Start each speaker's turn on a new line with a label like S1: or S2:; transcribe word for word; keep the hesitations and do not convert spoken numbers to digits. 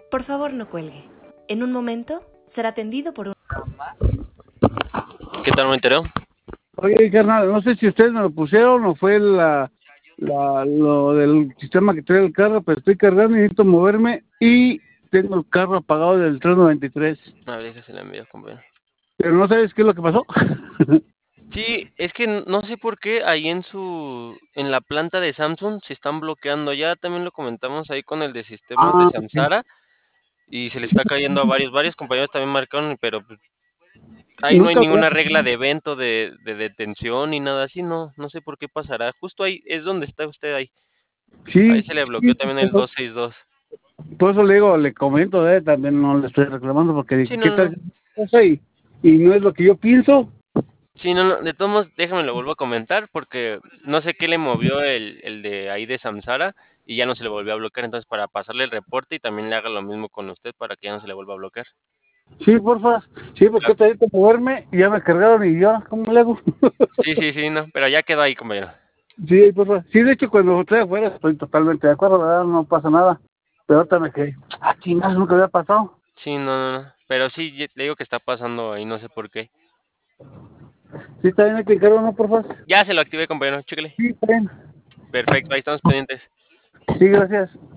S1: Por favor, no cuelgue. En un momento será atendido por un...
S2: ¿Qué tal, Monterrey?
S3: Oye, carnal, no sé si ustedes me lo pusieron o fue la, la, lo del sistema que trae el carro, pero estoy cargando y necesito moverme y tengo el carro apagado del tres noventa y tres.
S2: A ver, déjase la envío, compañero.
S3: Pero no sabes qué es lo que pasó.
S2: Sí, es que no sé por qué ahí en su, en la planta de Samsung se están bloqueando. Ya también lo comentamos ahí con el de sistemas de
S3: Ah, ok.
S2: Samsara y se le está cayendo a varios, varios compañeros también marcaron, pero pues, ahí no hay
S3: Nunca voy
S2: ninguna
S3: a...
S2: regla de evento, de, de detención ni nada así, no, no sé por qué pasará. Justo ahí es donde está usted ahí. Ahí
S3: Sí,
S2: se le
S3: sí,
S2: bloqueó también
S3: por
S2: el
S3: eso,
S2: doscientos sesenta y dos.
S3: por eso le digo, le comento, eh, también no le estoy reclamando porque
S2: Sí,
S3: dije,
S2: no,
S3: ¿qué
S2: no,
S3: tal
S2: no.
S3: que cosa y, y no es lo que yo pienso?
S2: Sí, no, no, de todos modos, déjame lo vuelvo a comentar porque no sé qué le movió el, el de ahí de Samsara y ya no se le volvió a bloquear. Entonces, para pasarle el reporte y también le haga lo mismo con usted para que ya no se le vuelva a bloquear.
S3: Sí, porfa. Sí, porque
S2: Claro.
S3: te que moverme y ya me cargaron y ya, ¿cómo le hago?
S2: Sí, sí, sí, no, pero ya quedó ahí, compañero.
S3: Sí, porfa. Sí, de hecho, cuando estoy afuera estoy totalmente de acuerdo, ¿verdad? No pasa nada. Pero ahorita me quedé, ah, chingados, nunca había pasado.
S2: Sí, no, no, no. Pero sí, ye- le digo que está pasando ahí, no sé por qué.
S3: Sí, también hay que cargar, ¿no, porfa?
S2: Ya se lo activé, compañero, chéquele.
S3: Sí, está bien.
S2: Perfecto, ahí estamos pendientes.
S3: Sí, gracias.